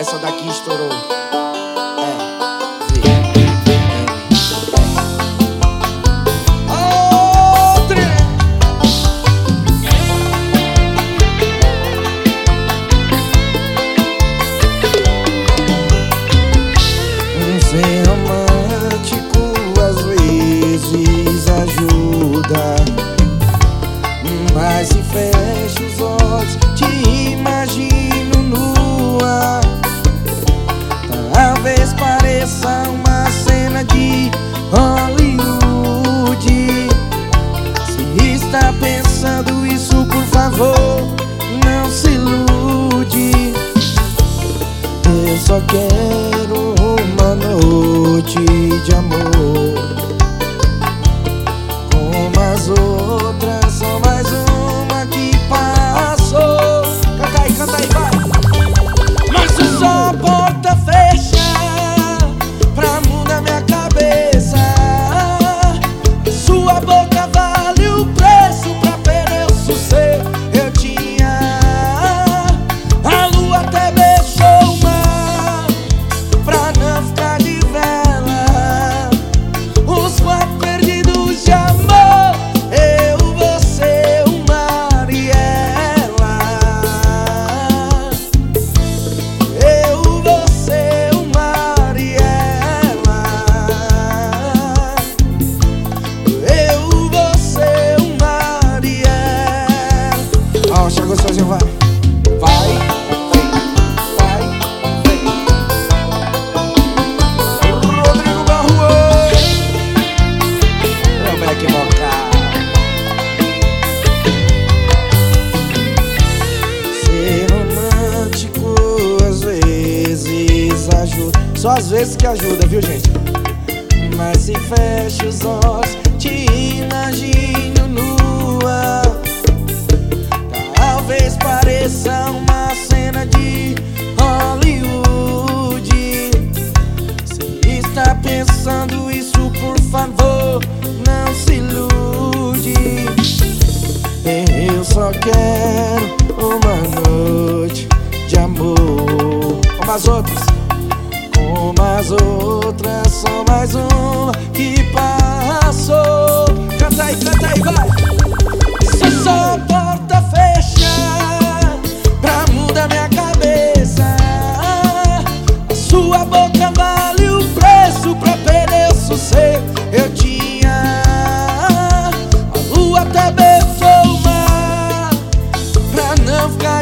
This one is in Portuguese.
Essa daqui estourou. Ser romântico às vezes ajuda, mas se fecho os olhos te imagino nua. Talvez pareça uma cena de Hollywood. Se está pensando isso, por favor, não se ilude. Eu só quero uma noite de amor, como as outras, só mais uma que passou. Canta aí, vai! Mas se só a porta fecha pra mudar minha cabeça, sua boca vale o preço pra perder o sossego. Eu tinha a lua até beijou o mar pra não ficar de vela. Os quatro perdidos de amor, eu, você, o mar e ela. Eu, você, o mar e ela. Eu, você, o mar e ela. Ó, chegou sozinho, vai. Vai, vem, vai, vem. Rodrigo Barroa, meu back vocal. Ser romântico às vezes ajuda, só às vezes que ajuda, viu, gente? Mas se fecha os olhos, te imagino nua. Talvez pareça uma cena de Hollywood. Se está pensando isso, por favor, não se ilude. Eu só quero uma noite de amor, como as outras, só mais uma que passou. Canta aí, vai! Se só a porta fecha pra mudar minha cabeça, a sua boca vale o preço pra perder o sossego. Eu tinha a lua até beijou o mar pra não ficar